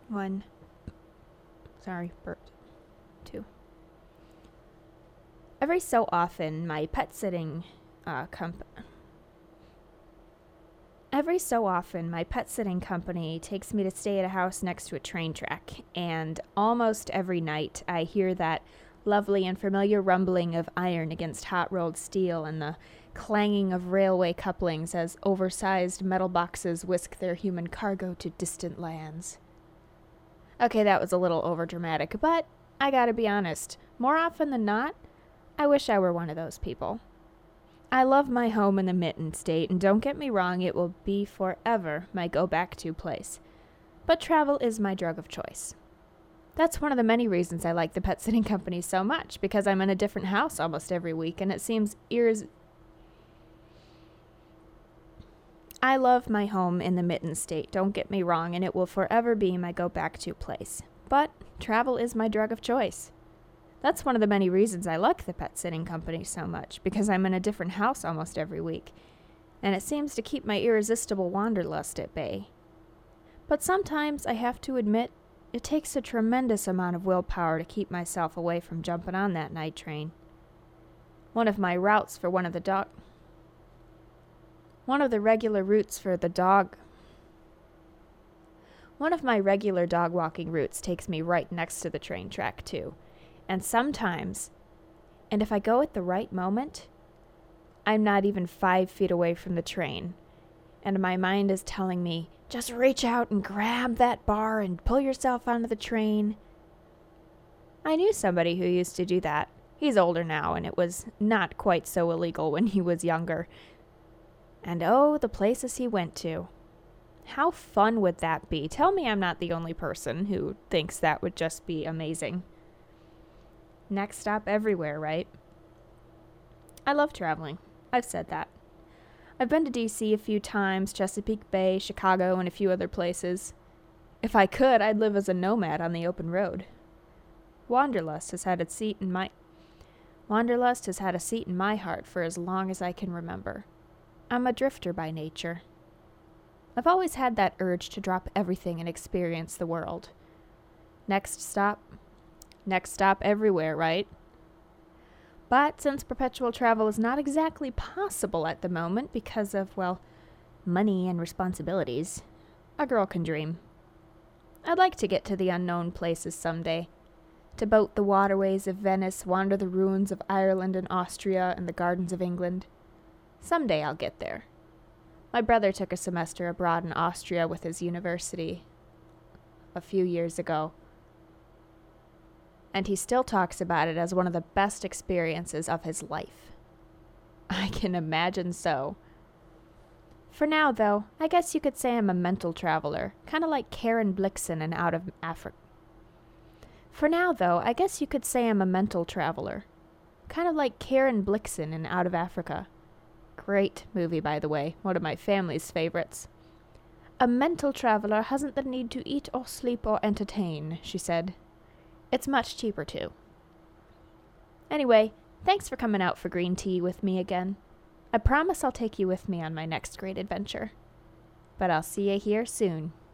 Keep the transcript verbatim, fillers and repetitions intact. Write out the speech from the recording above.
One. Sorry, burped. Two. Every so often, my pet sitting uh, comp- Every so often, my pet sitting company takes me to stay at a house next to a train track, and almost every night I hear that lovely and familiar rumbling of iron against hot-rolled steel and the clanging of railway couplings as oversized metal boxes whisk their human cargo to distant lands. Okay, that was a little overdramatic, but I gotta be honest, more often than not, I wish I were one of those people. I love my home in the Mitten State, and don't get me wrong, it will be forever my go-back-to place. But travel is my drug of choice. That's one of the many reasons I like the pet sitting company so much, because I'm in a different house almost every week, and it seems ears... I love my home in the Mitten State, don't get me wrong, and it will forever be my go-back-to place. But travel is my drug of choice. That's one of the many reasons I like the pet sitting company so much, because I'm in a different house almost every week, and it seems to keep my irresistible wanderlust at bay. But sometimes I have to admit, it takes a tremendous amount of willpower to keep myself away from jumping on that night train. One of my routes for one of the dog... One of the regular routes for the dog... One of my regular dog walking routes takes me right next to the train track, too. And sometimes, and if I go at the right moment, I'm not even five feet away from the train, and my mind is telling me, just reach out and grab that bar and pull yourself onto the train. I knew somebody who used to do that. He's older now, and it was not quite so illegal when he was younger. And oh, the places he went to. How fun would that be? Tell me I'm not the only person who thinks that would just be amazing. Next stop everywhere, right? I love traveling. I've said that. I've been to D C a few times, Chesapeake Bay, Chicago, and a few other places. If I could, I'd live as a nomad on the open road. Wanderlust has had a seat in my Wanderlust has had a seat in my heart for as long as I can remember. I'm a drifter by nature. I've always had that urge to drop everything and experience the world. Next stop Next stop everywhere, right? But since perpetual travel is not exactly possible at the moment because of, well, money and responsibilities, a girl can dream. I'd like to get to the unknown places someday. To boat the waterways of Venice, wander the ruins of Ireland and Austria, and the gardens of England. Someday I'll get there. My brother took a semester abroad in Austria with his university a few years ago. And he still talks about it as one of the best experiences of his life. I can imagine so. For now, though, I guess you could say I'm a mental traveler, kind of like Karen Blixen in Out of Africa. For now, though, I guess you could say I'm a mental traveler, kind of like Karen Blixen in Out of Africa. Great movie, by the way, one of my family's favorites. A mental traveler hasn't the need to eat or sleep or entertain, she said. It's much cheaper, too. Anyway, thanks for coming out for green tea with me again. I promise I'll take you with me on my next great adventure. But I'll see you here soon.